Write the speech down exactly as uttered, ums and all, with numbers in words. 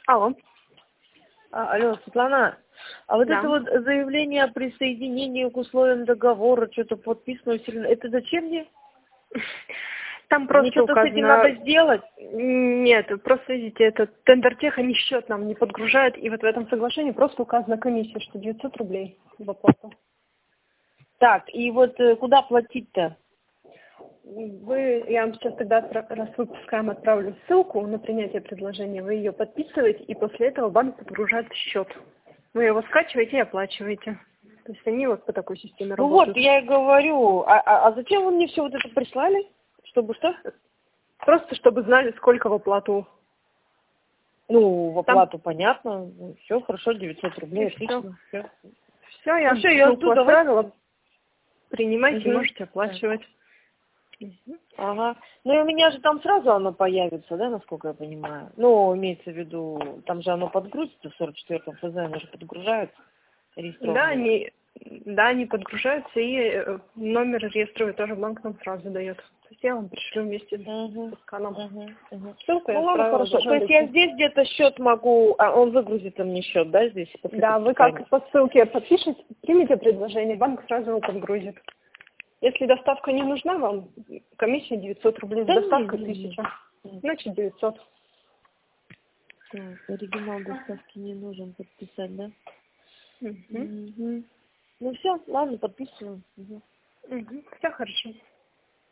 Алло. А, алло, Светлана, а вот Да. это вот заявление о присоединении к условиям договора, что-то подписано, усилено, это зачем мне? Там Мне просто что-то с этим надо указано... сделать? Нет, просто видите, этот тендертех, они счет нам не подгружают, и вот в этом соглашении просто указана комиссия, что девятьсот рублей в оплату. Так, и вот э, куда платить-то? Вы, я вам сейчас тогда, отправ- раз выпускаем, отправлю ссылку на принятие предложения, вы ее подписываете, и после этого банк подгружает счет. Вы его скачиваете и оплачиваете. То есть они вот по такой системе Ну работают. вот, я и говорю, а, а, а зачем вы мне все вот это прислали? Чтобы что? Просто чтобы знали, сколько в оплату. Ну, в Там оплату понятно, все хорошо, девятьсот рублей, и все. отлично. Всё. Все, я Ну все, я ссылку жду, давайте. отправила. Принимайте, Мгм. можете оплачивать. Ага. Ну и у меня же там сразу оно появится, да, насколько я понимаю? Ну, имеется в виду, там же оно подгрузится в сорок четвёртом ФЗ, оно же подгружается Да, регистрованное. они, да, они подгружаются, и э, номер рееструет тоже банк нам сразу дает. То есть я вам пришлю вместе с Угу. сканом. Угу. Угу. Ссылку я Ну ладно, отправила, хорошо. То должна есть я дойти. здесь где-то счет могу, а он выгрузится мне счет, да, здесь? После Да, вы подписания? как по ссылке подпишете, примите предложение, банк сразу его подгрузит. Если доставка не нужна вам, комиссия девятьсот рублей, с Да не, доставкой не, не. тысяча. Нет. Значит девятьсот. Так, оригинал доставки не нужен подписать, да? Угу. Угу. Ну все, ладно, подписываем. Угу. Угу. Все хорошо.